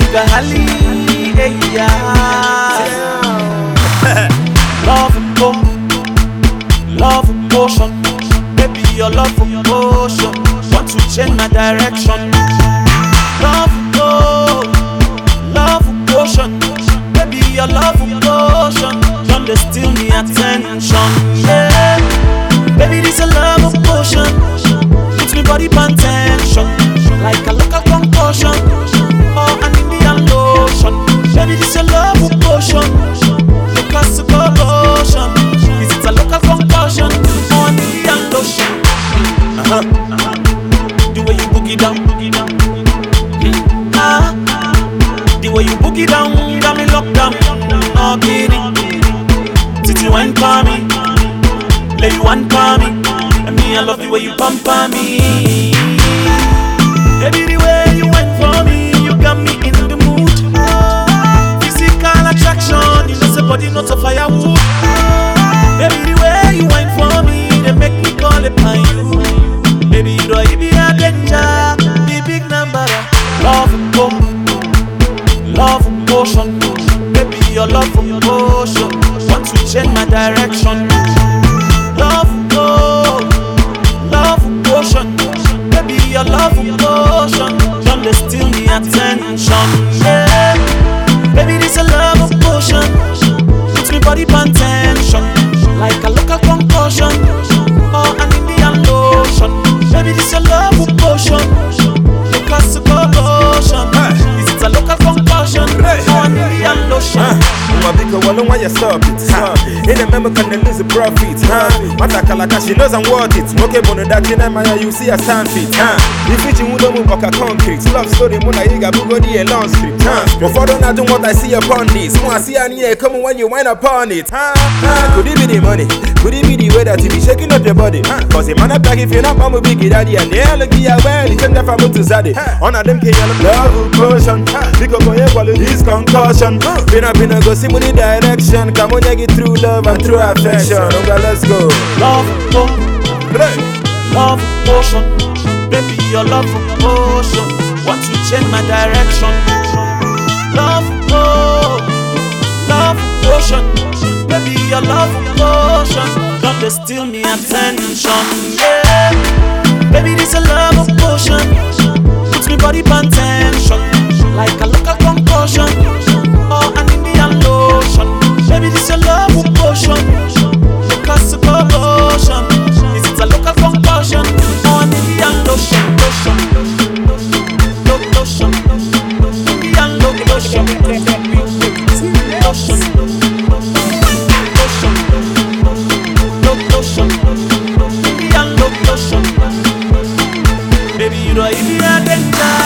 Sugar Hali, yeah. Love and go, love and potion. Baby, your love and potion. Want to change my direction. Love and go, love and potion. Baby, your love and potion. Don't they steal me attention, yeah. Baby, this a love of potion. Puts me body pan tension, like a local concussion or an Indian lotion. Baby, this a love of potion, the classical lotion. Is it a local concussion or an Indian lotion? The way you boogie down, the way you boogie down, got me locked down. No kidding, Titi wine for me, lay you one for me. And me, I love the way you pump on me. Baby, the way you went for me, you got me in the mood. Physical attraction, you know say body not a firewood. Baby, the way you went for me, they make me call upon you. Baby, you know you be a danger, the big number. Love and go, love and potion. Baby, your love and potion. Want to change my direction. Love and go, love and potion. Baby, your love and potion. Don't they steal me attention, yeah. Baby, this a love of potion. Puts me body pan tension, like a local concussion or an Indian lotion. Baby, this a love of potion, the classical lotion. Is it a local concussion or an Indian lotion? Because well, why you stop it? In a member can lose the profit. Matakala, she knows I'm worth it. Okay, but that in Maya, you see a stand fit. If it's you don't move like a concrete. Love story, Mona Yiga, Bugodi, a long script. Before don't do what I see upon this. More I see an ear coming when you wind upon it. Could it be the money? Could it be the way that you be shaking up your body? Cause a man up like if you're not Mama Big Daddy and they're looking at well, you can never move to Zaddy. On a them can love potion. Because for your quality is concussion. Been a go see the direction. Come on, get through love and through affection. Okay, let's go. Love, go, love, potion. Baby, your love potion. Want to change my direction. Love, go, love, potion. Baby, your love potion. Don't they steal me attention, yeah. Baby, this a love potion. Puts me body pan tension, like a local concussion or an Indian lotion. Baby, this a love potion, the classical lotion. Is it a local concussion or an Indian lotion? Lotion, Indian lotion, lotion, Indian lotion. Baby, you know you be a danger.